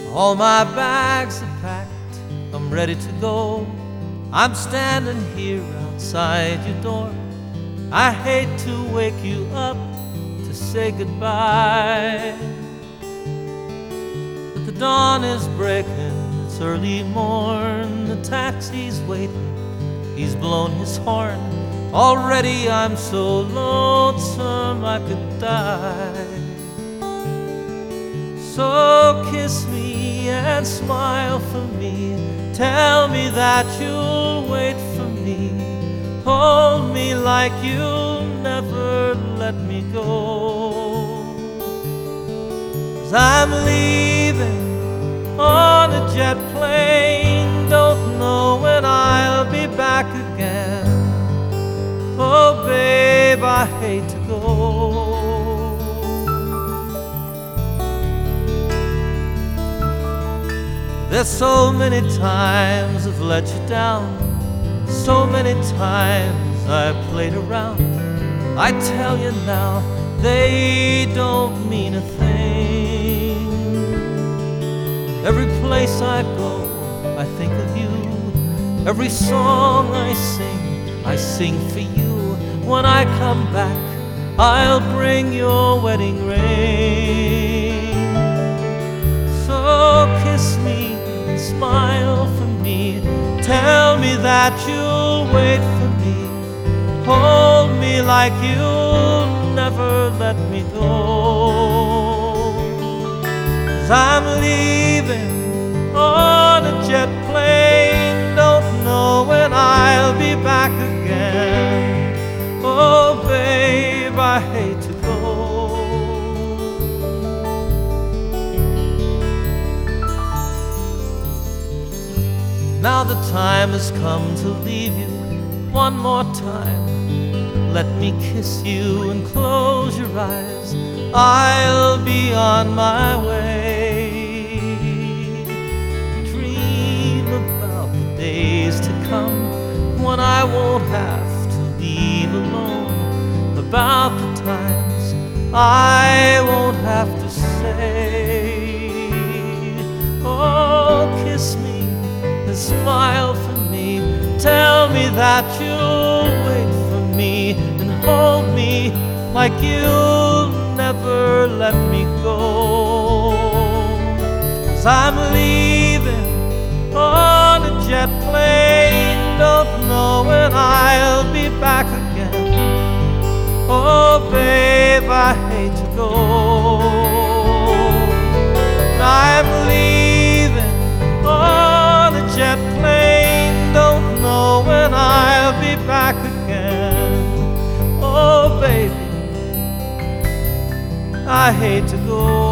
All my bags are packed, I'm ready to go. I'm standing here outside your door. I hate to wake you up to say goodbye, but the dawn is breaking, it's early morn. The taxi's waiting, he's blown his horn. Already I'm so lonesome I could die. So kiss me and smile for me, tell me that you'll wait for me. Hold me like you'll never let me go. 'Cause I'm leaving on a jet plane, don't know when I'll be back again. Oh babe, I hate to go. There's so many times I've let you down, so many times I played around. I tell you now, they don't mean a thing. Every place I go, I think of you. Every song I sing for you. When I come back, I'll bring your wedding ring. So kiss me, smile for me, tell me that you'll wait for me. Hold me like you'll never let me go. 'Cause I'm leaving on a jet plane, don't know when I'll be back again. Oh babe, I hate to go. Now the time has come to leave you one more time. Let me kiss you and close your eyes. I'll be on my way. Dream about the days to come when I won't have to leave alone. About the times I won't have to say, oh, kiss me and smile for me, tell me that you'll wait for me and hold me like you'll never let me go. 'Cause I'm leaving on a jet plane, don't know when I'll be back again. Oh babe, I hate to go. I'm leaving on a jet plane, don't know when I'll be back again. Oh baby, I hate to go.